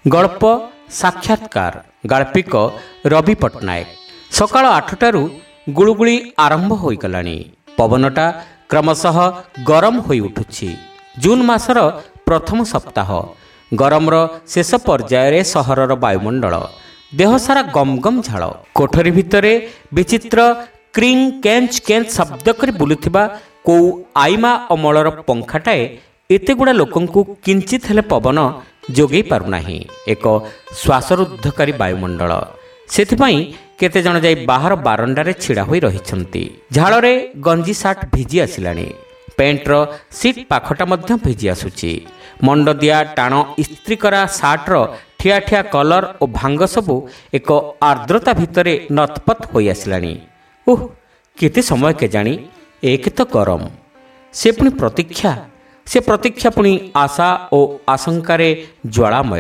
ଗଳ୍ପ ସାକ୍ଷାତକାର ଗାଳ୍ପିକ ରବି ପଟ୍ଟନାୟକ। ସକାଳ 8ଟାରୁ ଗୁଳୁଗୁଳି ଆରମ୍ଭ ହୋଇଗଲାଣି। ପବନଟା କ୍ରମଶଃ ଗରମ ହୋଇ ଉଠୁଛି। ଜୁନ୍ ମାସର ପ୍ରଥମ ସପ୍ତାହ। ଗରମର ଶେଷ ପର୍ଯ୍ୟାୟରେ ସହରର ବାୟୁମଣ୍ଡଳ। ଦେହସାରା ଗମ ଗମ ଝାଳ। କୋଠରୀ ଭିତରେ ବିଚିତ୍ର କ୍ରିଂ କେଞ୍ଚ କେଞ୍ଚ ଶବ୍ଦ କରି ବୁଲୁଥିବା କୋଉ ଆଇମା ଅମଳର ପଙ୍ଖାଟାଏ ଏତେଗୁଡ଼ା ଲୋକଙ୍କୁ କିଞ୍ଚିତ ହେଲେ ପବନ ଯୋଗାଇ ପାରୁନାହିଁ। ଏକ ଶ୍ୱାସରୁଦ୍ଧକାରୀ ବାୟୁମଣ୍ଡଳ। ସେଥିପାଇଁ କେତେଜଣ ଯାଇ ବାହାର ବାରଣ୍ଡାରେ ଛିଡ଼ା ହୋଇ ରହିଛନ୍ତି। ଝାଳରେ ଗଞ୍ଜି ସାର୍ଟ ଭିଜି ଆସିଲାଣି। ପ୍ୟାଣ୍ଟର ସିଟ୍ ପାଖଟା ମଧ୍ୟ ଭିଜି ଆସୁଛି। ମଣ୍ଡଦିଆ ଟାଣ ଇସ୍ତ୍ରୀ କରା ସାର୍ଟର ଠିଆ ଠିଆ କଲର ଓ ଭାଙ୍ଗ ସବୁ ଏକ ଆର୍ଦ୍ରତା ଭିତରେ ନତପତ ହୋଇ ଆସିଲାଣି। ଓଃ, କେତେ ସମୟ କେଜାଣି ଏକ ତ ଗରମ, ସେ ପୁଣି ପ୍ରତୀକ୍ଷା। ସେ ପ୍ରତୀକ୍ଷା ପୁଣି ଆଶା ଓ ଆଶଙ୍କାରେ ଜ୍ୱାଳାମୟ।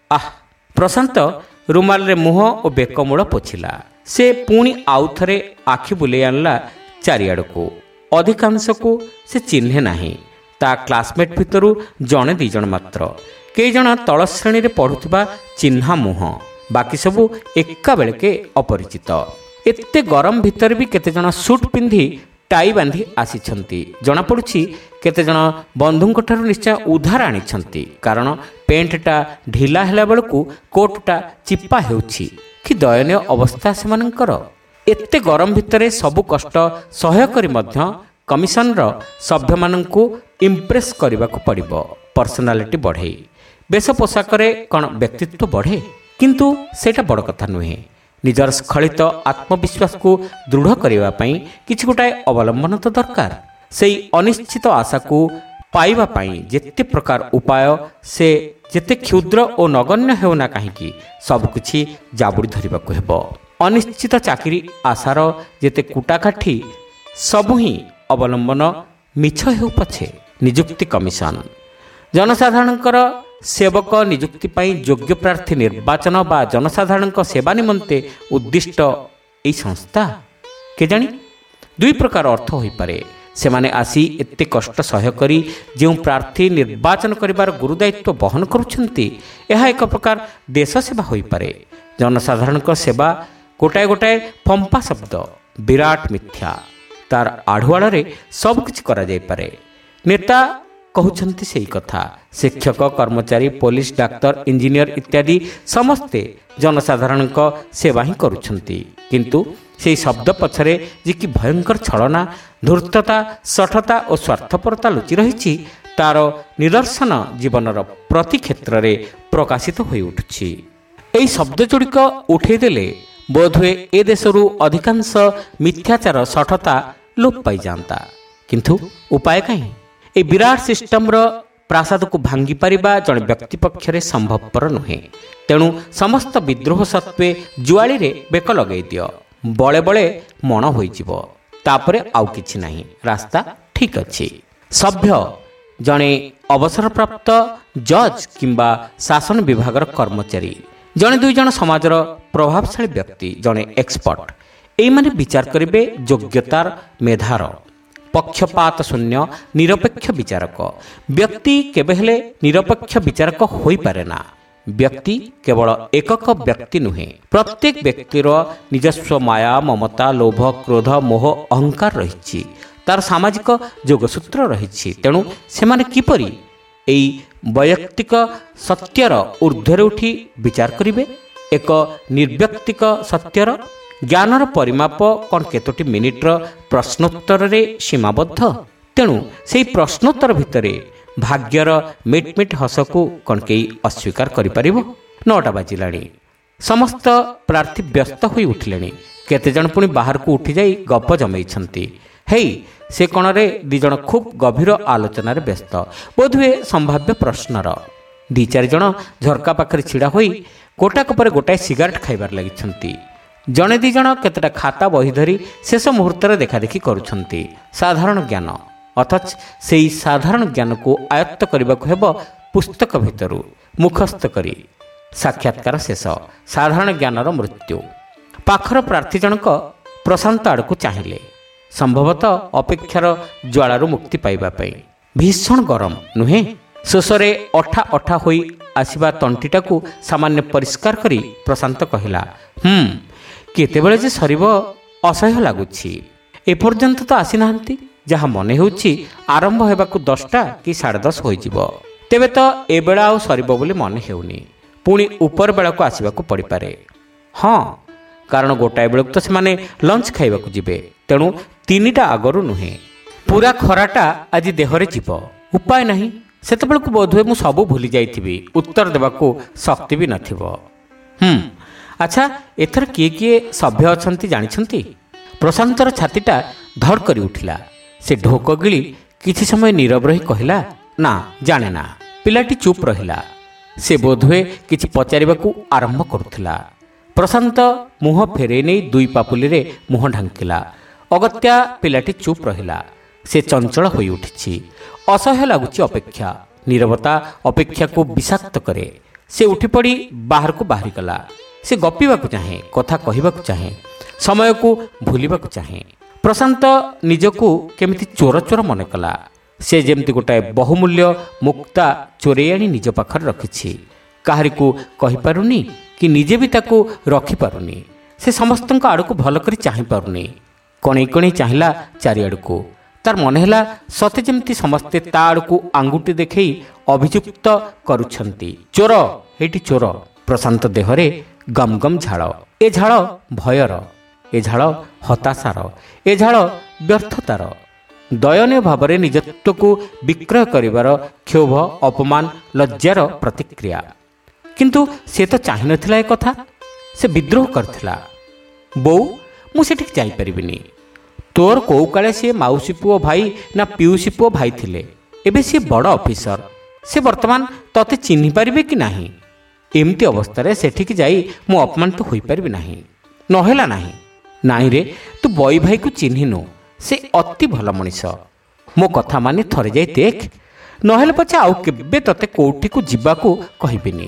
ପ୍ରଶାନ୍ତ ରୁମାଲରେ ମୁହଁ ଓ ବେକମୂଳ ପୋଛିଲା। ସେ ପୁଣି ଆଉଥରେ ଆଖି ବୁଲେଇ ଆଣିଲା ଚାରିଆଡ଼କୁ। ଅଧିକାଂଶକୁ ସେ ଚିହ୍ନେ ନାହିଁ। ତା କ୍ଲାସମେଟ୍ ଭିତରୁ ଜଣେ ଦୁଇ ଜଣ ମାତ୍ର। କେଇଜଣ ତଳ ଶ୍ରେଣୀରେ ପଢ଼ୁଥିବା ଚିହ୍ନା ମୁହଁ, ବାକି ସବୁ ଏକାବେଳକେ ଅପରିଚିତ। ଏତେ ଗରମ ଭିତରେ ବି କେତେଜଣ ସୁଟ୍ ପିନ୍ଧି ଟାଇ ବାନ୍ଧି ଆସିଛନ୍ତି। ଜଣାପଡ଼ୁଛି କେତେଜଣ ବନ୍ଧୁଙ୍କଠାରୁ ନିଶ୍ଚୟ ଉଦ୍ଧାର ଆଣିଛନ୍ତି, କାରଣ ପ୍ୟାଣ୍ଟଟା ଢିଲା ହେଲା ବେଳକୁ କୋଟ୍ଟା ଚିପା ହେଉଛି। କି ଦୟନୀୟ ଅବସ୍ଥା ସେମାନଙ୍କର। ଏତେ ଗରମ ଭିତରେ ସବୁ କଷ୍ଟ ସହ୍ୟ କରି ମଧ୍ୟ କମିଶନର ସଭ୍ୟମାନଙ୍କୁ ଇମ୍ପ୍ରେସ୍ କରିବାକୁ ପଡ଼ିବ। ପର୍ସନାଲିଟି ବଢ଼େ। ବେଶ ପୋଷାକରେ କ'ଣ ବ୍ୟକ୍ତିତ୍ୱ ବଢ଼େ? କିନ୍ତୁ ସେଇଟା ବଡ଼ କଥା ନୁହେଁ। ନିଜର ସ୍ଖଳିତ ଆତ୍ମବିଶ୍ୱାସକୁ ଦୃଢ଼ କରିବା ପାଇଁ କିଛି ଗୋଟାଏ ଅବଲମ୍ବନ ତ ଦରକାର। ସେଇ ଅନିଶ୍ଚିତ ଆଶାକୁ ପାଇବା ପାଇଁ ଯେତେ ପ୍ରକାର ଉପାୟ, ସେ ଯେତେ କ୍ଷୁଦ୍ର ଓ ନଗଣ୍ୟ ହେଉନା କାହିଁକି, ସବୁକିଛି ଜାବୁଡ଼ି ଧରିବାକୁ ହେବ। ଅନିଶ୍ଚିତ ଚାକିରି ଆଶାର ଯେତେ କୁଟାକାଠି, ସବୁ ହିଁ ଅବଲମ୍ବନ ମିଛ ହେଉ ପଛେ। ନିଯୁକ୍ତି କମିଶନ ଜନସାଧାରଣଙ୍କର ସେବକ ନିଯୁକ୍ତି ପାଇଁ ଯୋଗ୍ୟ ପ୍ରାର୍ଥୀ ନିର୍ବାଚନ ବା ଜନସାଧାରଣଙ୍କ ସେବା ନିମନ୍ତେ ଉଦ୍ଦିଷ୍ଟ ଏହି ସଂସ୍ଥା। କେଜାଣି ଦୁଇ ପ୍ରକାର ଅର୍ଥ ହୋଇପାରେ। ସେମାନେ ଆସି ଏତେ କଷ୍ଟ ସହ୍ୟ କରି ଯେଉଁ ପ୍ରାର୍ଥୀ ନିର୍ବାଚନ କରିବାର ଗୁରୁଦାୟିତ୍ୱ ବହନ କରୁଛନ୍ତି, ଏହା ଏକ ପ୍ରକାର ଦେଶ ସେବା ହୋଇପାରେ। ଜନସାଧାରଣଙ୍କ ସେବା ଗୋଟାଏ ଗୋଟାଏ ଫମ୍ପା ଶବ୍ଦ, ବିରାଟ ମିଥ୍ୟା। ତାର ଆଢ଼ୁଆଳରେ ସବୁକିଛି କରାଯାଇପାରେ। ନେତା କହୁଛନ୍ତି ସେଇ କଥା। ଶିକ୍ଷକ, କର୍ମଚାରୀ, ପୋଲିସ, ଡାକ୍ତର, ଇଞ୍ଜିନିୟର ଇତ୍ୟାଦି ସମସ୍ତେ ଜନସାଧାରଣଙ୍କ ସେବା ହିଁ କରୁଛନ୍ତି। କିନ୍ତୁ ସେହି ଶବ୍ଦ ପଛରେ ଯେ କି ଭୟଙ୍କର ଛଳନା, ଧୂର୍ତ୍ତତା, ଶଠତା ଓ ସ୍ୱାର୍ଥପରତା ଲୁଚି ରହିଛି, ତାର ନିଦର୍ଶନ ଜୀବନର ପ୍ରତି କ୍ଷେତ୍ରରେ ପ୍ରକାଶିତ ହୋଇ ଉଠୁଛି। ଏହି ଶବ୍ଦ ଯୋଡ଼ିକ ଉଠେଇଦେଲେ ବୋଧହୁଏ ଏ ଦେଶରୁ ଅଧିକାଂଶ ମିଥ୍ୟାଚାର, ଶଠତା ଲୋପ ପାଇଯାଆନ୍ତା। କିନ୍ତୁ ଉପାୟ କାହିଁ? ଏହି ବିରାଟ ସିଷ୍ଟମର ପ୍ରାସାଦକୁ ଭାଙ୍ଗି ପାରିବା ଜଣେ ବ୍ୟକ୍ତି ପକ୍ଷରେ ସମ୍ଭବପର ନୁହେଁ। ତେଣୁ ସମସ୍ତ ବିଦ୍ରୋହ ସତ୍ତ୍ୱେ ଜୁଆଳିରେ ବେକ ଲଗାଇ ଦିଅ। ବଳେ ବଳେ ମଣ ହୋଇଯିବ। ତାପରେ ଆଉ କିଛି ନାହିଁ। ରାସ୍ତା ଠିକ୍ ଅଛି। ସଭ୍ୟ ଜଣେ ଅବସରପ୍ରାପ୍ତ ଜଜ୍ କିମ୍ବା ଶାସନ ବିଭାଗର କର୍ମଚାରୀ, ଜଣେ ଦୁଇ ଜଣ ସମାଜର ପ୍ରଭାବଶାଳୀ ବ୍ୟକ୍ତି, ଜଣେ ଏକ୍ସପର୍ଟ, ଏଇମାନେ ବିଚାର କରିବେ ଯୋଗ୍ୟତାର, ମେଧାର। ପକ୍ଷପାତ ଶୂନ୍ୟ ନିରପେକ୍ଷ ବିଚାରକ। ବ୍ୟକ୍ତି କେବେ ହେଲେ ନିରପେକ୍ଷ ବିଚାରକ ହୋଇପାରେ ନା। ବ୍ୟକ୍ତି କେବଳ ଏକକ ବ୍ୟକ୍ତି ନୁହେଁ। ପ୍ରତ୍ୟେକ ବ୍ୟକ୍ତିର ନିଜସ୍ୱ ମାୟା, ମମତା, ଲୋଭ, କ୍ରୋଧ, ମୋହ, ଅହଙ୍କାର ରହିଛି। ତାର ସାମାଜିକ ଯୋଗସୂତ୍ର ରହିଛି। ତେଣୁ ସେମାନେ କିପରି ଏହି ବୈୟକ୍ତିକ ସତ୍ୟର ଊର୍ଦ୍ଧ୍ୱରେ ଉଠି ବିଚାର କରିବେ? ଏକ ନିର୍ବ୍ୟକ୍ତିକ ସତ୍ୟର ଜ୍ଞାନର ପରିମାପ କ'ଣ କେତୋଟି ମିନିଟ୍ର ପ୍ରଶ୍ନୋତ୍ତରରେ ସୀମାବଦ୍ଧ? ତେଣୁ ସେହି ପ୍ରଶ୍ନୋତ୍ତର ଭିତରେ ଭାଗ୍ୟର ମିଟ୍ ମିଟ୍ ହସକୁ କ'ଣ କେହି ଅସ୍ୱୀକାର କରିପାରିବ? 9ଟା ବାଜିଲାଣି। ସମସ୍ତ ପ୍ରାର୍ଥୀ ବ୍ୟସ୍ତ ହୋଇ ଉଠିଲେଣି। କେତେଜଣ ପୁଣି ବାହାରକୁ ଉଠିଯାଇ ଗପ ଜମେଇଛନ୍ତି। ହେଇ ସେ କୋଣରେ ଦୁଇ ଜଣ ଖୁବ୍ ଗଭୀର ଆଲୋଚନାରେ ବ୍ୟସ୍ତ, ବୋଧହୁଏ ସମ୍ଭାବ୍ୟ ପ୍ରଶ୍ନର। 2-4 ଜଣ ଝରକା ପାଖରେ ଛିଡ଼ା ହୋଇ ଗୋଟାକ ପରେ ଗୋଟାଏ ସିଗାରେଟ୍ ଖାଇବାରେ ଲାଗିଛନ୍ତି। ଜଣେ ଦୁଇ ଜଣ କେତେଟା ଖାତା ବହି ଧରି ଶେଷ ମୁହୂର୍ତ୍ତରେ ଦେଖାଦେଖି କରୁଛନ୍ତି। ସାଧାରଣ ଜ୍ଞାନ, ଅଥଚ ସେହି ସାଧାରଣ ଜ୍ଞାନକୁ ଆୟତ୍ତ କରିବାକୁ ହେବ ପୁସ୍ତକ ଭିତରୁ ମୁଖସ୍ଥ କରି। ସାକ୍ଷାତକାର ଶେଷ। ସାଧାରଣ ଜ୍ଞାନର ମୃତ୍ୟୁ। ପାଖର ପ୍ରାର୍ଥୀ ଜଣକ ପ୍ରଶାନ୍ତ ଆଡ଼କୁ ଚାହିଁଲେ, ସମ୍ଭବତଃ ଅପେକ୍ଷାର ଜ୍ୱାଳାରୁ ମୁକ୍ତି ପାଇବା ପାଇଁ। ଭୀଷଣ ଗରମ ନୁହେଁ? ଶେଷରେ ଅଠା ଅଠା ହୋଇ ଆସିବା ତଣ୍ଟିଟାକୁ ସାମାନ୍ୟ ପରିଷ୍କାର କରି ପ୍ରଶାନ୍ତ କହିଲା, କେତେବେଳେ ଯେ ସରିବ ଅସହ୍ୟ ଲାଗୁଛି। ଏପର୍ଯ୍ୟନ୍ତ ତ ଆସିନାହାନ୍ତି। ଯାହା ମନେ ହେଉଛି ଆରମ୍ଭ ହେବାକୁ 10ଟା କି 10:30 ହୋଇଯିବ। ତେବେ ତ ଏବେଳା ଆଉ ସରିବ ବୋଲି ମନେ ହେଉନି। ପୁଣି ଉପର ବେଳକୁ ଆସିବାକୁ ପଡ଼ିପାରେ। ହଁ, କାରଣ ଗୋଟାଏ ବେଳକୁ ତ ସେମାନେ ଲଞ୍ଚ ଖାଇବାକୁ ଯିବେ। ତେଣୁ 3ଟା ଆଗରୁ ନୁହେଁ। ପୁରା ଖରାଟା ଆଜି ଦେହରେ ଯିବ। ଉପାୟ ନାହିଁ। ସେତେବେଳକୁ ବୋଧହୁଏ ମୁଁ ସବୁ ଭୁଲି ଯାଇଥିବି। ଉତ୍ତର ଦେବାକୁ ଶକ୍ତି ବି ନଥିବ। ଆଚ୍ଛା, ଏଥର କିଏ କିଏ ସଭ୍ୟ ଅଛନ୍ତି ଜାଣିଛନ୍ତି? ପ୍ରଶାନ୍ତର ଛାତିଟା ଧଡ଼ କରି ଉଠିଲା। ସେ ଢୋକ ଗିଳି କିଛି ସମୟ ନୀରବ ରହି କହିଲା, ନା, ଜାଣେ ନା। ପିଲାଟି ଚୁପ୍ ରହିଲା। ସେ ବୋଧହୁଏ କିଛି ପଚାରିବାକୁ ଆରମ୍ଭ କରୁଥିଲା। ପ୍ରଶାନ୍ତ ମୁହଁ ଫେରେଇ ନେଇ 2 ପାପୁଲିରେ ମୁହଁ ଢାଙ୍କିଲା। ଅଗତ୍ୟା ପିଲାଟି ଚୁପ୍ ରହିଲା। ସେ ଚଞ୍ଚଳ ହୋଇ ଉଠିଛି। ଅସହ୍ୟ ଲାଗୁଛି ଅପେକ୍ଷା। ନୀରବତା ଅପେକ୍ଷାକୁ ବିଷାକ୍ତ କରେ। ସେ ଉଠିପଡ଼ି ବାହାରକୁ ବାହାରିଗଲା। ସେ ଗପିବାକୁ ଚାହେଁ, କଥା କହିବାକୁ ଚାହେଁ, ସମୟକୁ ଭୁଲିବାକୁ ଚାହେଁ। ପ୍ରଶାନ୍ତ ନିଜକୁ କେମିତି ଚୋର ଚୋର ମନେ କଲା। ସେ ଯେମିତି ଗୋଟାଏ ବହୁମୂଲ୍ୟ ମୁକ୍ତା ଚୋରେଇ ଆଣି ନିଜ ପାଖରେ ରଖିଛି। କାହାରିକୁ କହିପାରୁନି କି ନିଜେ ବି ତାକୁ ରଖିପାରୁନି। ସେ ସମସ୍ତଙ୍କ ଆଡ଼କୁ ଭଲ କରି ଚାହିଁପାରୁନି। କଣେଇ କଣେଇ ଚାହିଁଲା ଚାରିଆଡ଼କୁ। ତାର ମନେ ହେଲା ସତେ ଯେମିତି ସମସ୍ତେ ତା ଆଡ଼କୁ ଆଙ୍ଗୁଠି ଦେଖେଇ ଅଭିଯୁକ୍ତ କରୁଛନ୍ତି। ଚୋର, ହେଇଟି ଚୋର। ପ୍ରଶାନ୍ତ ଦେହରେ ଗମ୍ ଗମ୍ ଝାଳ। ଏ ଝାଳ ଭୟର, ଏ ଝାଳ ହତାଶାର, ଏ ଝାଳ ବ୍ୟର୍ଥତାର। ଦୟନୀୟ ଭାବରେ ନିଜତ୍ୱକୁ ବିକ୍ରୟ କରିବାର କ୍ଷୋଭ, ଅପମାନ, ଲଜ୍ଜାର ପ୍ରତିକ୍ରିୟା। କିନ୍ତୁ ସେ ତ ଚାହିଁନଥିଲା ଏ କଥା। ସେ ବିଦ୍ରୋହ କରିଥିଲା। ବୋଉ, ମୁଁ ସେଠିକି ଯାଇପାରିବିନି। ତୋର କୋଉ କାଳେ ସିଏ ମାଉସୀ ପୁଅ ଭାଇ ନା ପିଉସୀ ପୁଅ ଭାଇ ଥିଲେ। ଏବେ ସିଏ ବଡ଼ ଅଫିସର। ସେ ବର୍ତ୍ତମାନ ତତେ ଚିହ୍ନି ପାରିବେ କି ନାହିଁ? ଏମିତି ଅବସ୍ଥାରେ ସେଠିକି ଯାଇ ମୁଁ ଅପମାନିତ ହୋଇପାରିବି ନାହିଁ। ନହେଲା ନାହିଁ। ନାଇଁରେ, ତୁ ବଇ ଭାଇକୁ ଚିହ୍ନିନୁ। ସେ ଅତି ଭଲ ମଣିଷ। ମୋ କଥା ମାନି ଥରେ ଯାଇ ଦେଖ। ନହେଲେ ପଛେ ଆଉ କେବେ ତତେ କୋଉଠିକୁ ଯିବାକୁ କହିବିନି।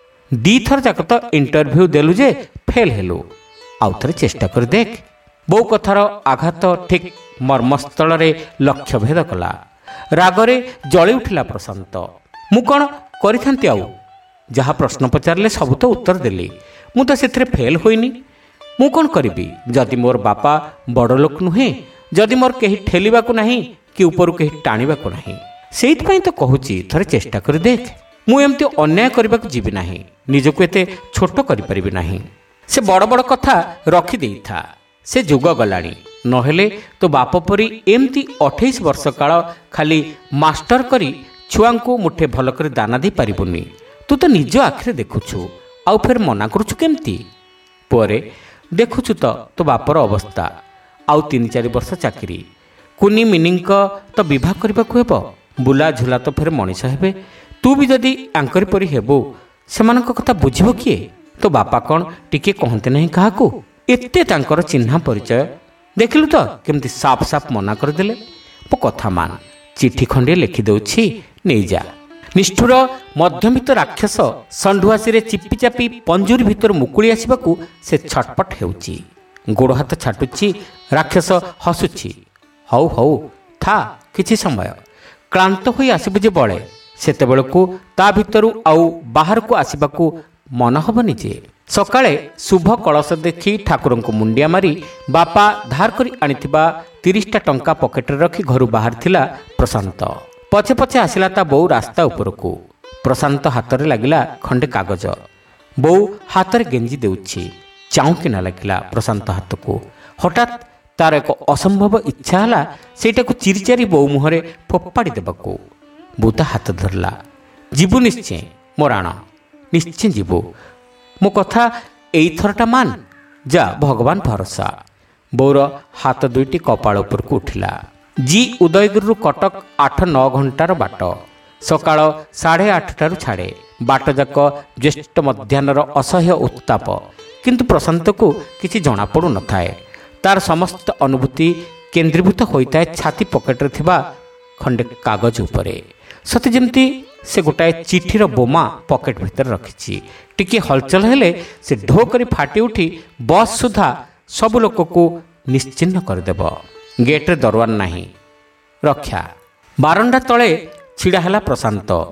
2 ଥର ଯାକ ତ ଇଣ୍ଟରଭ୍ୟୁ ଦେଲୁ ଯେ ଫେଲ୍ ହେଲୁ। ଆଉ ଥରେ ଚେଷ୍ଟା କରି ଦେଖ। ବୋଉ କଥାର ଆଘାତ ଠିକ୍ ମର୍ମସ୍ଥଳରେ ଲକ୍ଷ୍ୟଭେଦ କଲା। ରାଗରେ ଜଳି ଉଠିଲା ପ୍ରଶାନ୍ତ। ମୁଁ କ'ଣ କରିଥାନ୍ତି ଆଉ? ଯାହା ପ୍ରଶ୍ନ ପଚାରିଲେ ସବୁ ତ ଉତ୍ତର ଦେଲି। ମୁଁ ତ ସେଥିରେ ଫେଲ୍ ହୋଇନି। ମୁଁ କ'ଣ କରିବି ଯଦି ମୋର ବାପା ବଡ଼ ଲୋକ ନୁହେଁ? ଯଦି ମୋର କେହି ଠେଲିବାକୁ ନାହିଁ କି ଉପରୁ କେହି ଟାଣିବାକୁ ନାହିଁ? ସେଇଥିପାଇଁ ତ କହୁଛି ଥରେ ଚେଷ୍ଟା କରି ଦେଖ। ମୁଁ ଏମିତି ଅନ୍ୟାୟ କରିବାକୁ ଯିବି ନାହିଁ। ନିଜକୁ ଏତେ ଛୋଟ କରିପାରିବି ନାହିଁ। ସେ ବଡ଼ ବଡ଼ କଥା ରଖିଦେଇଥା। ସେ ଯୁଗ ଗଲାଣି। ନହେଲେ ତୋ ବାପ ପରି ଏମିତି 28 ବର୍ଷ କାଳ ଖାଲି ମାଷ୍ଟର କରି ଛୁଆଙ୍କୁ ମୁଠେ ଭଲ କରି ଦାନା ଦେଇ ପାରିବୁନି। ତୁ ତ ନିଜ ଆଖିରେ ଦେଖୁଛୁ। ଆଉ ଫେର ମନା କରୁଛୁ କେମିତି? ପରେ ଦେଖୁଛୁ ତ ତୋ ବାପର ଅବସ୍ଥା। ଆଉ 3-4 ବର୍ଷ ଚାକିରି। କୁନି ମିନିଙ୍କ ତ ବିବାହ କରିବାକୁ ହେବ। ବୁଲା ଝୁଲା ତ ଫେର ମଣିଷ ହେବେ। ତୁ ବି ଯଦି ଆଙ୍କରି ପରି ହେବୁ, ସେମାନଙ୍କ କଥା ବୁଝିବ କିଏ? ତୋ ବାପା କ'ଣ ଟିକେ କହନ୍ତି ନାହିଁ କାହାକୁ? ଏତେ ତାଙ୍କର ଚିହ୍ନା ପରିଚୟ। ଦେଖିଲୁ ତ କେମିତି ସାଫ ସାଫ ମନା କରିଦେଲେ। ମୋ କଥା ମାନ। ଚିଠି ଖଣ୍ଡିଏ ଲେଖିଦେଉଛି, ନେଇଯା। ନିଷ୍ଠୁର ମଧ୍ୟବିତ୍ତ ରାକ୍ଷସ ଷଣ୍ଢୁଆସିରେ ଚିପି ଚାପି ପଞ୍ଜୁରୀ ଭିତରୁ ମୁକୁଳି ଆସିବାକୁ ସେ ଛଟପଟ ହେଉଛି। ଗୋଡ଼ ହାତ ଛାଟୁଛି। ରାକ୍ଷସ ହସୁଛି। ହଉ ହଉ, ଥା କିଛି ସମୟ। କ୍ଳାନ୍ତ ହୋଇ ଆସିବୁ ଯେ ବଳେ, ସେତେବେଳକୁ ତା ଭିତରୁ ଆଉ ବାହାରକୁ ଆସିବାକୁ ମନ ହେବନି ଯେ। ସକାଳେ ଶୁଭ କଳସ ଦେଖି ଠାକୁରଙ୍କୁ ମୁଣ୍ଡିଆ ମାରି ବାପା ଧାର କରି ଆଣିଥିବା 30ଟା ଟଙ୍କା ପକେଟରେ ରଖି ଘରୁ ବାହାରିଥିଲା ପ୍ରଶାନ୍ତ। ପଛେ ପଛେ ଆସିଲା ତା ବୋଉ ରାସ୍ତା ଉପରକୁ। ପ୍ରଶାନ୍ତ ହାତରେ ଲାଗିଲା ଖଣ୍ଡେ କାଗଜ। ବୋଉ ହାତରେ ଗେଞ୍ଜି ଦେଉଛି। ଚାଉଁକିନା ଲାଗିଲା ପ୍ରଶାନ୍ତ ହାତକୁ। ହଠାତ୍ ତାର ଏକ ଅସମ୍ଭବ ଇଚ୍ଛା ହେଲା ସେଇଟାକୁ ଚିରିଚାରି ବୋଉ ମୁହଁରେ ଫୋପାଡ଼ି ଦେବାକୁ। ବୋଉ ତା ହାତ ଧରିଲା। ଯିବୁ ନିଶ୍ଚୟ ମୋ ରାଣ, ନିଶ୍ଚୟ ଯିବୁ। ମୋ କଥା ଏଇଥରଟା ମାନ। ଯା, ଭଗବାନ ଭରସା। ବୋଉର ହାତ 2ଟି କପାଳ ଉପରକୁ ଉଠିଲା। ଜି ଉଦୟଗିରିରୁ କଟକ 8-9 ଘଣ୍ଟାର ବାଟ। ସକାଳ 8:30ଟାରୁ ଛାଡ଼େ। ବାଟଯାକ ଜ୍ୟେଷ୍ଠ ମଧ୍ୟାହ୍ନର ଅସହ୍ୟ ଉତ୍ତାପ। କିନ୍ତୁ ପ୍ରଶାନ୍ତକୁ କିଛି ଜଣାପଡ଼ୁନଥାଏ। ତାର ସମସ୍ତ ଅନୁଭୂତି କେନ୍ଦ୍ରୀଭୂତ ହୋଇଥାଏ ଛାତି ପକେଟରେ ଥିବା ଖଣ୍ଡେ କାଗଜ ଉପରେ। ସତେ ଯେମିତି ସେ ଗୋଟାଏ ଚିଠିର ବୋମା ପକେଟ ଭିତରେ ରଖିଛି। ଟିକିଏ ହଲଚଲ ହେଲେ ସେ ଢୋ କରି ଫାଟି ଉଠି ବସ୍ ସୁଦ୍ଧା ସବୁ ଲୋକକୁ ନିଶ୍ଚିହ୍ନ କରିଦେବ। ଗେଟ୍ରେ ଦରୱାନ ନାହିଁ। ରକ୍ଷା। ବାରଣ୍ଡା ତଳେ ଛିଡ଼ା ହେଲା ପ୍ରଶାନ୍ତ।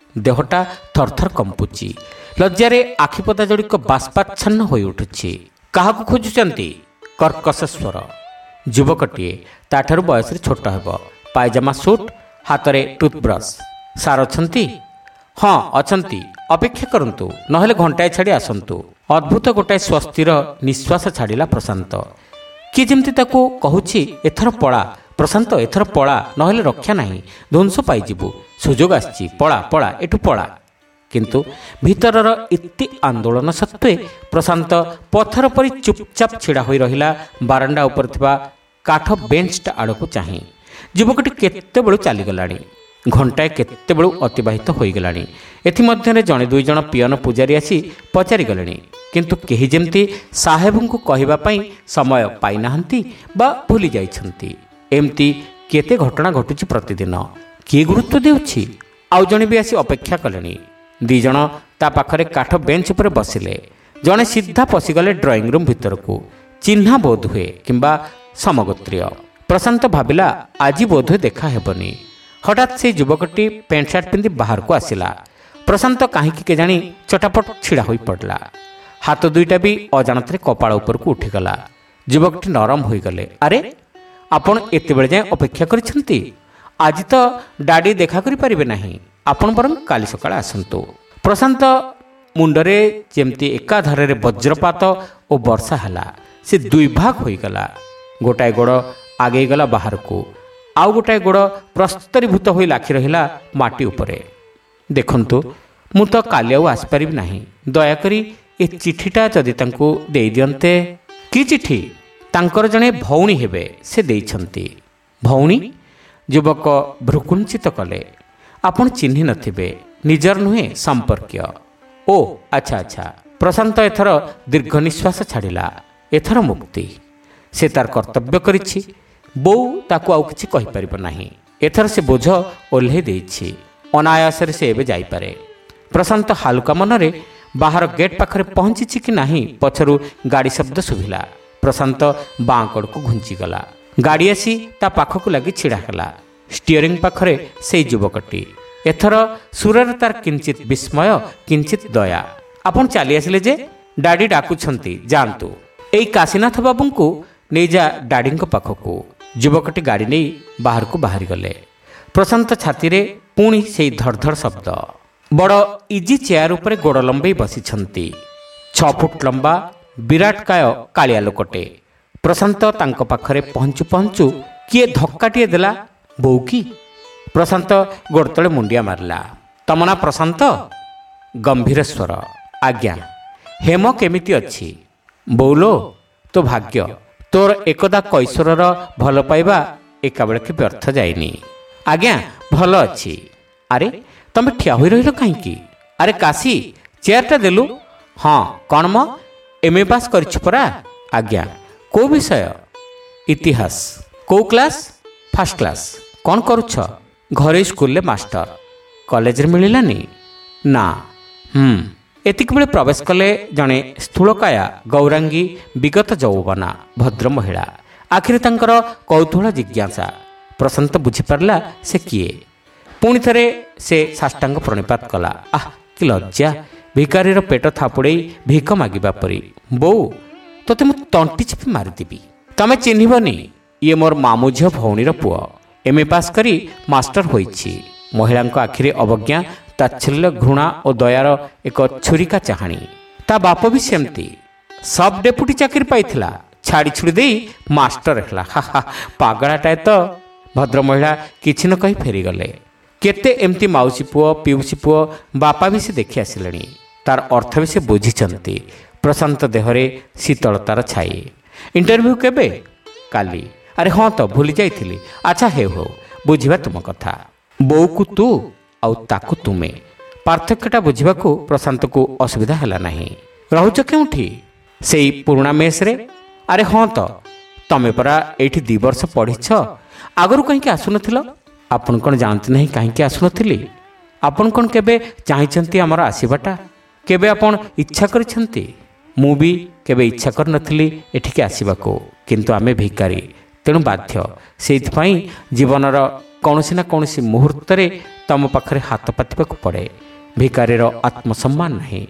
ଦେହଟା ଥରଥର କମ୍ପୁଛି। ଲଜ୍ଜାରେ ଆଖିପତା ଯୋଡ଼ିକ ବାଷ୍ପାଚ୍ଛନ୍ନ ହୋଇ ଉଠୁଛି। କାହାକୁ ଖୋଜୁଛନ୍ତି? କର୍କଶ ସ୍ୱର। ଯୁବକଟିଏ, ତାଠାରୁ ବୟସରେ ଛୋଟ ହେବ। ପାଇଜାମା ସୁଟ୍, ହାତରେ ଟୁଥବ୍ରଶ। ସାର୍ ଅଛନ୍ତି? ହଁ ଅଛନ୍ତି, ଅପେକ୍ଷା କରନ୍ତୁ, ନହେଲେ ଘଣ୍ଟାଏ ଛାଡ଼ି ଆସନ୍ତୁ। ଅଦ୍ଭୁତ ଗୋଟାଏ ସ୍ୱସ୍ତିର ନିଶ୍ୱାସ ଛାଡ଼ିଲା ପ୍ରଶାନ୍ତ। କିଏ ଯେମିତି ତାକୁ କହୁଛି, ଏଥର ପଳା ପ୍ରଶାନ୍ତ, ଏଥର ପଳା, ନହେଲେ ରକ୍ଷା ନାହିଁ, ଧ୍ୱଂସ ପାଇଯିବୁ, ସୁଯୋଗ ଆସିଛି, ପଳା ପଳା, ଏଠୁ ପଳା। କିନ୍ତୁ ଭିତରର ଏତେ ଆନ୍ଦୋଳନ ସତ୍ତ୍ୱେ ପ୍ରଶାନ୍ତ ପଥର ପରି ଚୁପଚାପ ଛିଡ଼ା ହୋଇ ରହିଲା। ବାରଣ୍ଡା ଉପରେ ଥିବା କାଠ ବେଞ୍ଚଟା ଆଡ଼କୁ ଚାହିଁ। ଯୁବକଟି କେତେବେଳୁ ଚାଲିଗଲାଣି। ଘଣ୍ଟାଏ କେତେବେଳୁ ଅତିବାହିତ ହୋଇଗଲାଣି। ଏଥିମଧ୍ୟରେ ଜଣେ ଦୁଇ ଜଣ ପିଅନ ପୂଜାରୀ ଆସି ପଚାରିଗଲେଣି, କିନ୍ତୁ କେହି ଯେମିତି ସାହେବଙ୍କୁ କହିବା ପାଇଁ ସମୟ ପାଇନାହାନ୍ତି ବା ଭୁଲି ଯାଇଛନ୍ତି। ଏମିତି କେତେ ଘଟଣା ଘଟୁଛି ପ୍ରତିଦିନ, କିଏ ଗୁରୁତ୍ୱ ଦେଉଛି? ଆଉ ଜଣେ ବି ଆସି ଅପେକ୍ଷା କଲେଣି। ଦି ଜଣ ତା ପାଖରେ କାଠ ବେଞ୍ଚ ଉପରେ ବସିଲେ। ଜଣେ ସିଧା ପଶିଗଲେ ଡ୍ରଇଂ ରୁମ୍ ଭିତରକୁ। ଚିହ୍ନା ବୋଧ ହୁଏ କିମ୍ବା ସମଗୋତ୍ରୀୟ। ପ୍ରଶାନ୍ତ ଭାବିଲା, ଆଜି ବୋଧହୁଏ ଦେଖା ହେବନି। ହଠାତ୍ ସେହି ଯୁବକଟି ପ୍ୟାଣ୍ଟ ସାର୍ଟ ପିନ୍ଧି ବାହାରକୁ ଆସିଲା। ପ୍ରଶାନ୍ତ କାହିଁକି କେଜାଣି ଚଟାପଟ ଛିଡ଼ା ହୋଇ ପଡ଼ିଲା। ହାତ ଦୁଇଟା ବି ଅଜାଣତରେ କପାଳ ଉପରକୁ ଉଠିଗଲା। ଯୁବକଟି ନରମ ହୋଇଗଲେ। ଆରେ, ଆପଣ ଏତେବେଳେ ଯାଏଁ ଅପେକ୍ଷା କରିଛନ୍ତି? ଆଜି ତ ଡାଡ଼ି ଦେଖା କରିପାରିବେ ନାହିଁ, ଆପଣ ବରଂ କାଲି ସକାଳେ ଆସନ୍ତୁ। ପ୍ରଶାନ୍ତ ମୁଣ୍ଡରେ ଯେମିତି ଏକାଧାରରେ ବଜ୍ରପାତ ଓ ବର୍ଷା ହେଲା। ସେ ଦୁଇ ଭାଗ ହୋଇଗଲା। ଗୋଟାଏ ଗୋଡ଼ ଆଗେଇଗଲା ବାହାରକୁ, ଆଉ ଗୋଟାଏ ଗୋଡ଼ ପ୍ରସ୍ତରୀଭୂତ ହୋଇ ଲାଖି ରହିଲା ମାଟି ଉପରେ। ଦେଖନ୍ତୁ, ମୁଁ ତ କାଲି ଆଉ ଆସିପାରିବି ନାହିଁ। ଦୟାକରି ଏ ଚିଠିଟା ଯଦି ତାଙ୍କୁ ଦେଇଦିଅନ୍ତେ। କି ଚିଠି? ତାଙ୍କର ଜଣେ ଭଉଣୀ ହେବେ, ସେ ଦେଇଛନ୍ତି। ଭଉଣୀ? ଯୁବକ ଭ୍ରୁକୁଞ୍ଚିତ କଲେ। ଆପଣ ଚିହ୍ନି ନଥିବେ, ନିଜର ନୁହେଁ, ସମ୍ପର୍କୀୟ। ଓ ଆଚ୍ଛା ଆଚ୍ଛା। ପ୍ରଶାନ୍ତ ଏଥର ଦୀର୍ଘ ନିଶ୍ୱାସ ଛାଡ଼ିଲା। ଏଥର ମୁକ୍ତି। ସେ ତାର କର୍ତ୍ତବ୍ୟ କରିଛି। ବୋଉ ତାକୁ ଆଉ କିଛି କହିପାରିବ ନାହିଁ। ଏଥର ସେ ବୋଝ ଓହ୍ଲାଇ ଦେଇଛି। ଅନାୟାସରେ ସେ ଏବେ ଯାଇପାରେ। ପ୍ରଶାନ୍ତ ହାଲୁକା ମନରେ ବାହାର ଗେଟ୍ ପାଖରେ ପହଞ୍ଚିଛି କି ନାହିଁ ପଛରୁ ଗାଡ଼ି ଶବ୍ଦ ଶୁଭିଲା। ପ୍ରଶାନ୍ତ ବାଁ କଡ଼କୁ ଘୁଞ୍ଚିଗଲା। ଗାଡ଼ି ଆସି ତା ପାଖକୁ ଲାଗି ଛିଡ଼ା ହେଲା। ଷ୍ଟିଅରିଂ ପାଖରେ ସେଇ ଯୁବକଟି। ଏଥର ସୁରରେ ତାର କିଞ୍ଚିତ୍ ବିସ୍ମୟ, କିଞ୍ଚିତ୍ ଦୟା। ଆପଣ ଚାଲି ଆସିଲେ ଯେ? ଡାଡ଼ି ଡାକୁଛନ୍ତି, ଯାଆନ୍ତୁ। ଏଇ କାଶୀନାଥ ବାବୁଙ୍କୁ ନେଇଯା ଡାଡ଼ିଙ୍କ ପାଖକୁ। ଯୁବକଟି ଗାଡ଼ି ନେଇ ବାହାରକୁ ବାହାରିଗଲେ। ପ୍ରଶାନ୍ତ ଛାତିରେ ପୁଣି ସେଇ ଧଡ଼ଧଡ଼ ଶବ୍ଦ। ବଡ଼ ଇଜି ଚେୟାର ଉପରେ ଗୋଡ଼ ଲମ୍ବେଇ ବସିଛନ୍ତି। 6 ଫୁଟ ଲମ୍ବା ବିରାଟକାୟ କାଳିଆ ଲୋକଟେ। ପ୍ରଶାନ୍ତ ତାଙ୍କ ପାଖରେ ପହଞ୍ଚୁ ପହଞ୍ଚୁ କିଏ ଧକ୍କାଟିଏ ଦେଲା। ବୋଉ କି? ପ୍ରଶାନ୍ତ ଗୋଡ଼ ତଳେ ମୁଣ୍ଡିଆ ମାରିଲା। ତମ ନାଁ ପ୍ରଶାନ୍ତ? ଗମ୍ଭୀର ସ୍ୱର। ଆଜ୍ଞା। ହେମ କେମିତି ଅଛି? ବୋଉଲୋ, ତୋ ଭାଗ୍ୟ, ତୋର ଏକଦା କୈଶୋରର ଭଲ ପାଇବା ଏକାବେଳକେ ବ୍ୟର୍ଥ ଯାଇନି। ଆଜ୍ଞା, ଭଲ ଅଛି। ଆରେ, ତମେ ଠିଆ ହୋଇ ରହିଲ କାହିଁକି? ଆରେ କାଶୀ, ଚେୟାରଟା ଦେଲୁ। ହଁ, କ'ଣ ମ, MA ପାସ୍ କରିଛୁ ପରା? ଆଜ୍ଞା। କେଉଁ ବିଷୟ? ଇତିହାସ। କେଉଁ କ୍ଲାସ୍? First class. କ'ଣ କରୁଛ? ଘରେ ସ୍କୁଲରେ ମାଷ୍ଟର। କଲେଜରେ ମିଳିଲାନି? ନା। ଏତିକି ବେଳେ ପ୍ରବେଶ କଲେ ଜଣେ ସ୍ଥୂଳକାୟା ଗୌରାଙ୍ଗୀ ବିଗତ ଯୌବନା ଭଦ୍ର ମହିଳା। ଆଖିରେ ତାଙ୍କର କୌତୂହଳ ଜିଜ୍ଞାସା। ପ୍ରଶାନ୍ତ ବୁଝିପାରିଲା ସେ କିଏ। ପୁଣି ଥରେ ସେ ସାଷ୍ଟାଙ୍ଗ ପ୍ରଣିପାତ କଲା। ଆଃ, କି ଲଜ୍ଜା! ଭିକାରୀର ପେଟ ଥାପୁଡ଼େଇ ଭିକ ମାଗିବା ପରି। ବୋଉ, ତୋତେ ମୁଁ ତଣ୍ଟି ଚିପି ମାରିଦେବି। ତମେ ଚିହ୍ନିବନି, ଇଏ ମୋର ମାମୁଁ ଝିଅ ଭଉଣୀର ପୁଅ। MA ପାସ୍ କରି ମାଷ୍ଟର ହୋଇଛି। ମହିଳାଙ୍କ ଆଖିରେ ଅବଜ୍ଞା, ତାଚ୍ଛଲ୍ୟ, ଘୃଣା ଓ ଦୟାର ଏକ ଛୁରିକା ଚାହାଣୀ। ତା ବାପ ବି ସେମିତି ସବ୍ ଡେପୁଟି ଚାକିରି ପାଇଥିଲା, ଛାଡ଼ି ଛୁଡ଼ି ଦେଇ ମାଷ୍ଟର ହେଲା। ହା ହା, ପାଗଳାଟାଏ ତ। ଭଦ୍ରମହିଳା କିଛି ନ କହି ଫେରିଗଲେ। କେତେ ଏମିତି ମାଉସୀ ପୁଅ, ପିଉସୀ ପୁଅ, ବାପା ବି ସେ ଦେଖି ଆସିଲେଣି। ତାର ଅର୍ଥ ବି ସେ ବୁଝିଛନ୍ତି। ପ୍ରଶାନ୍ତ ଦେହରେ ଶୀତଳତାର ଛାଇ। ଇଣ୍ଟରଭ୍ୟୁ କେବେ? କାଲି। ଆରେ ହଁ ତ, ଭୁଲି ଯାଇଥିଲି। ଆଚ୍ଛା, ହେଉ, ବୁଝିବା ତୁମ କଥା। ବୋଉକୁ ତୁ ଆଉ ତାକୁ ତୁମେ, ପାର୍ଥକ୍ୟଟା ବୁଝିବାକୁ ପ୍ରଶାନ୍ତକୁ ଅସୁବିଧା ହେଲା ନାହିଁ। ରହୁଛ କେଉଁଠି? ସେଇ ପୁରୁଣା ମେସ୍ରେ। ଆରେ ହଁ ତ, ତମେ ପରା ଏଇଠି 2 ବର୍ଷ ପଢ଼ିଛ। ଆଗରୁ କାହିଁକି ଆସୁନଥିଲ? ଆପଣ କ'ଣ ଜାଣନ୍ତି ନାହିଁ କାହିଁକି ଆସୁନଥିଲି? ଆପଣ କ'ଣ କେବେ ଚାହିଁଛନ୍ତି ଆମର ଆସିବାଟା? କେବେ ଆପଣ ଇଚ୍ଛା କରିଛନ୍ତି? ମୁଁ ବି କେବେ ଇଚ୍ଛା କରିନଥିଲି ଏଠିକି ଆସିବାକୁ, କିନ୍ତୁ ଆମେ ଭିକାରୀ, ତେଣୁ ବାଧ୍ୟ। ସେଇଥିପାଇଁ ଜୀବନର କୌଣସି ନା କୌଣସି ମୁହୂର୍ତ୍ତରେ ତମ ପାଖରେ ହାତ ପାତିବାକୁ ପଡ଼େ। ଭିକାରୀର ଆତ୍ମସମ୍ମାନ ନାହିଁ,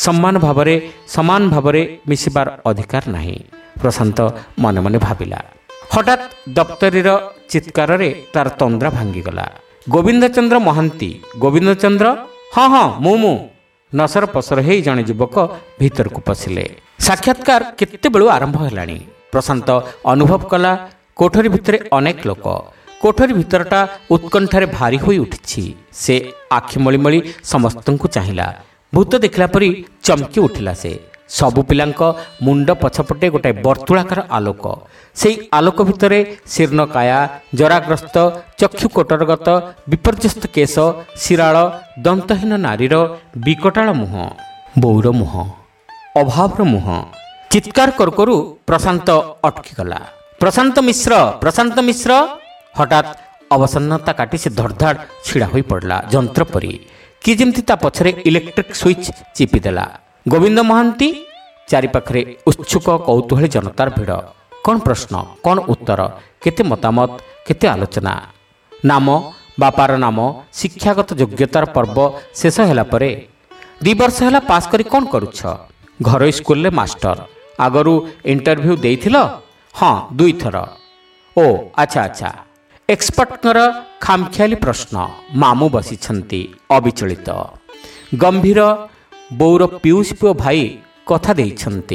ସମାନ ଭାବରେ ମିଶିବାର ଅଧିକାର ନାହିଁ। ପ୍ରଶାନ୍ତ ମନେ ମନେ ଭାବିଲା। ହଠାତ୍ ଦପ୍ତରୀର ଚିତ୍କାରରେ ତାର ତନ୍ଦ୍ରା ଭାଙ୍ଗିଗଲା। ଗୋବିନ୍ଦଚନ୍ଦ୍ର ମହାନ୍ତି, ଗୋବିନ୍ଦଚନ୍ଦ୍ର? ହଁ ହଁ, ମୁଁ। ନସର ପସର ହେଇ ଜଣେ ଯୁବକ ଭିତରକୁ ପଶିଲେ। ସାକ୍ଷାତକାର କେତେବେଳୁ ଆରମ୍ଭ ହେଲାଣି। ପ୍ରଶାନ୍ତ ଅନୁଭବ କଲା କୋଠରୀ ଭିତରେ ଅନେକ ଲୋକ। କୋଠରୀ ଭିତରଟା ଉତ୍କଣ୍ଠାରେ ଭାରି ହୋଇ ଉଠିଛି। ସେ ଆଖି ମଳି ମଳି ସମସ୍ତଙ୍କୁ ଚାହିଁଲା। ଭୂତ ଦେଖିଲା ପରି ଚମକି ଉଠିଲା ସେ। ସବୁ ପିଲାଙ୍କ ମୁଣ୍ଡ ପଛପଟେ ଗୋଟାଏ ବର୍ତ୍ତୁଳାକାର ଆଲୋକ। ସେହି ଆଲୋକ ଭିତରେ ଶୀର୍ଣ୍ଣକାୟା, ଜରାଗ୍ରସ୍ତ, ଚକ୍ଷୁ କୋଟରଗତ, ବିପର୍ଯ୍ୟସ୍ତ କେଶ, ଶିରାଳ, ଦନ୍ତହୀନ ନାରୀର ବିକଟାଳ ମୁହଁ, ବୋଉର ମୁହଁ, ଅଭାବର ମୁହଁ। ଚିତ୍କାର କରୁ କରୁ ପ୍ରଶାନ୍ତ ଅଟକିଗଲା। ପ୍ରଶାନ୍ତ ମିଶ୍ର! ହଠାତ୍ ଅବସନ୍ନତା କାଟି ସେ ଧଡ଼ଧାଡ଼ ଛିଡ଼ା ହୋଇ ପଡ଼ିଲା। ଯନ୍ତ୍ର ପରି କିଏ ଯେମିତି ତା ପଛରେ ଇଲେକ୍ଟ୍ରିକ୍ ସୁଇଚ୍ ଚିପିଦେଲା। ଗୋବିନ୍ଦ ମହାନ୍ତି? ଚାରିପାଖରେ ଉତ୍ସୁକ କୌତୂହଳୀ ଜନତାର ଭିଡ଼। କ'ଣ ପ୍ରଶ୍ନ, କ'ଣ ଉତ୍ତର, କେତେ ମତାମତ, କେତେ ଆଲୋଚନା। ନାମ, ବାପାର ନାମ, ଶିକ୍ଷାଗତ ଯୋଗ୍ୟତାର ପର୍ବ ଶେଷ ହେଲା ପରେ 2 ବର୍ଷ ହେଲା ପାସ୍ କରି କ'ଣ କରୁଛ? ଘରୋଇ ସ୍କୁଲରେ ମାଷ୍ଟର। ଆଗରୁ ଇଣ୍ଟରଭ୍ୟୁ ଦେଇଥିଲ? ହଁ, 2 ଥର। ଓ ଆଚ୍ଛା। ଏକ୍ସପର୍ଟଙ୍କର ଖାମଖିଆଲି ପ୍ରଶ୍ନ। ମାମୁଁ ବସିଛନ୍ତି ଅବିଚଳିତ, ଗମ୍ଭୀର। ବୋଉର ପିଉସୀ ପୁଅ ଭାଇ କଥା ଦେଇଛନ୍ତି,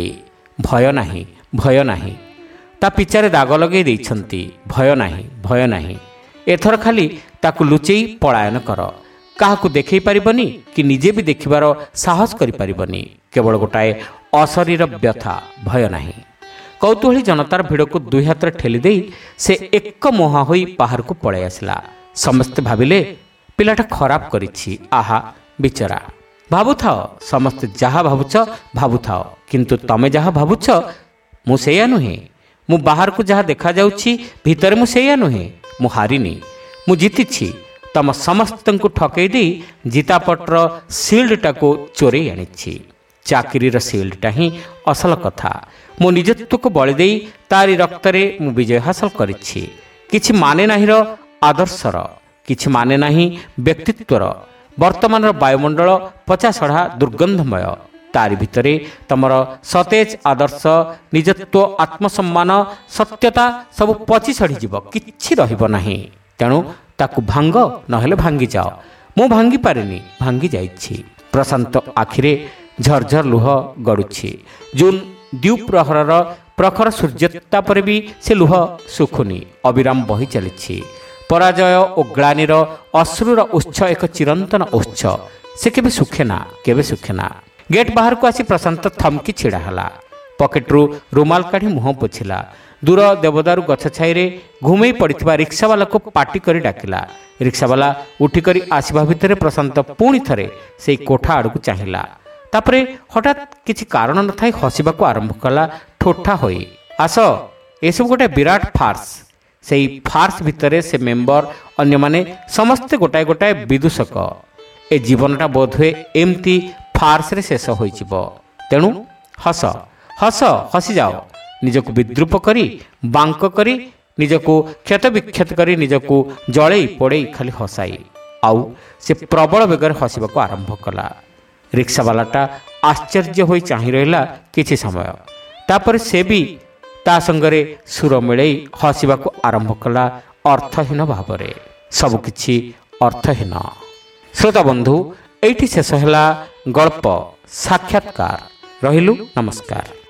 ଭୟ ନାହିଁ। ତା ପିଚାରେ ଦାଗ ଲଗେଇ ଦେଇଛନ୍ତି, ଭୟ ନାହିଁ। ଏଥର ଖାଲି ତାକୁ ଲୁଚେଇ ପଳାୟନ କର। କାହାକୁ ଦେଖେଇ ପାରିବନି କି ନିଜେ ବି ଦେଖିବାର ସାହସ କରିପାରିବନି। କେବଳ ଗୋଟାଏ ଅଶରୀର ବ୍ୟଥା, ଭୟ ନାହିଁ। କୌତୂହଳୀ ଜନତାର ଭିଡ଼କୁ 2 ହାତରେ ଠେଲି ଦେଇ ସେ ଏକମୁହାଁ ହୋଇ ବାହାରକୁ ପଳାଇ ଆସିଲା। ସମସ୍ତେ ଭାବିଲେ ପିଲାଟା ଖରାପ କରିଛି। ଆହା ବିଚରା। ଭାବୁଥାଅ, ସମସ୍ତେ ଯାହା ଭାବୁଥାଅ, କିନ୍ତୁ ତମେ ଯାହା ଭାବୁଛ ମୁଁ ସେଇଆ ନୁହେଁ। ମୁଁ ବାହାରକୁ ଯାହା ଦେଖାଯାଉଛି ଭିତରେ ମୁଁ ସେଇଆ ନୁହେଁ। ମୁଁ ହାରିନି, ମୁଁ ଜିତିଛି। ତମ ସମସ୍ତଙ୍କୁ ଠକେଇ ଦେଇ ଜିତାପଟର ସିଲ୍ଡଟାକୁ ଚୋରେଇ ଆଣିଛି। ଚାକିରିର ସିଲ୍ଡଟା ହିଁ ଅସଲ କଥା। ମୋ ନିଜତ୍ୱକୁ ବଳି ଦେଇ ତାରି ରକ୍ତରେ ମୁଁ ବିଜୟ ହାସଲ କରିଛି। କିଛି ମାନେ ନାହିଁର ଆଦର୍ଶର, କିଛି ମାନେ ନାହିଁ ବ୍ୟକ୍ତିତ୍ୱର। ବର୍ତ୍ତମାନର ବାୟୁମଣ୍ଡଳ ପଚାସଢ଼ା ଦୁର୍ଗନ୍ଧମୟ। ତାରି ଭିତରେ ତମର ସତେଜ ଆଦର୍ଶ, ନିଜତ୍ୱ, ଆତ୍ମସମ୍ମାନ, ସତ୍ୟତା ସବୁ ପଚି ସଢ଼ିଯିବ, କିଛି ରହିବ ନାହିଁ। ତେଣୁ ତାକୁ ଭାଙ୍ଗ, ନହେଲେ ଭାଙ୍ଗିଯାଅ। ମୁଁ ଭାଙ୍ଗି ପାରିନି, ଭାଙ୍ଗି ଯାଇଛି। ପ୍ରଶାନ୍ତ ଆଖିରେ ଝରଝର ଲୁହ ଗଡ଼ୁଛି। ଜୁନ୍ ଦ୍ୱିପ୍ରହରର ପ୍ରଖର ସୂର୍ଯ୍ୟତା ପରେ ବି ସେ ଲୁହ ଶୁଖୁନି, ଅବିରାମ ବହି ଚାଲିଛି। ପରାଜୟ ଓ ଗ୍ଳାନିର ଅଶ୍ରୁର ଉତ୍ସ ଏକ ଚିରନ୍ତନ ଉତ୍ସ। ସେ କେବେ ଶୁଖେନା। ଗେଟ୍ ବାହାରକୁ ଆସି ପ୍ରଶାନ୍ତ ଥମକି ଛିଡ଼ା ହେଲା। ପକେଟରୁ ରୁମାଲ କାଢ଼ି ମୁହଁ ପୋଛିଲା। ଦୂର ଦେବଦାରୁ ଗଛ ଛାଇରେ ଘୁମେଇ ପଡ଼ିଥିବା ରିକ୍ସାବାଲାକୁ ପାଟି କରି ଡାକିଲା। ରିକ୍ସାବାଲା ଉଠିକରି ଆସିବା ଭିତରେ ପ୍ରଶାନ୍ତ ପୁଣି ଥରେ ସେଇ କୋଠା ଆଡ଼କୁ ଚାହିଁଲା। ତାପରେ ହଠାତ୍ କିଛି କାରଣ ନଥାଇ ହସିବାକୁ ଆରମ୍ଭ କଲା ଠୋଠା ହୋଇ। ଆସ, ଏସବୁ ଗୋଟେ ବିରାଟ ଫାର୍ସ। ସେଇ ଫାର୍ସ ଭିତରେ ସେ ମେମ୍ବର, ଅନ୍ୟମାନେ ସମସ୍ତେ ଗୋଟାଏ ବିଦୂଷକ। ଏ ଜୀବନଟା ବୋଧହୁଏ ଏମିତି ଫାର୍ସରେ ଶେଷ ହୋଇଯିବ। ତେଣୁ ହସିଯାଅ। ନିଜକୁ ବିଦ୍ରୂପ କରି, ବାଙ୍କ କରି, ନିଜକୁ କ୍ଷତବିକ୍ଷତ କରି, ନିଜକୁ ଜଳେଇ ପୋଡ଼େଇ ଖାଲି ହସାଇ। ଆଉ ସେ ପ୍ରବଳ ବେଗରେ ହସିବାକୁ ଆରମ୍ଭ କଲା। ରିକ୍ସାବାଲାଟା ଆଶ୍ଚର୍ଯ୍ୟ ହୋଇ ଚାହିଁ ରହିଲା କିଛି ସମୟ। ତାପରେ ସେ ବି ତା ସଙ୍ଗରେ ସୁର ମିଳେଇ ହସିବାକୁ ଆରମ୍ଭ କଲା ଅର୍ଥହୀନ ଭାବରେ। ସବୁକିଛି ଅର୍ଥହୀନ। ଶ୍ରୋତାବନ୍ଧୁ, ଏଇଠି ଶେଷ ହେଲା ଗଳ୍ପ ସାକ୍ଷାତକାର। ରହିଲୁ, ନମସ୍କାର।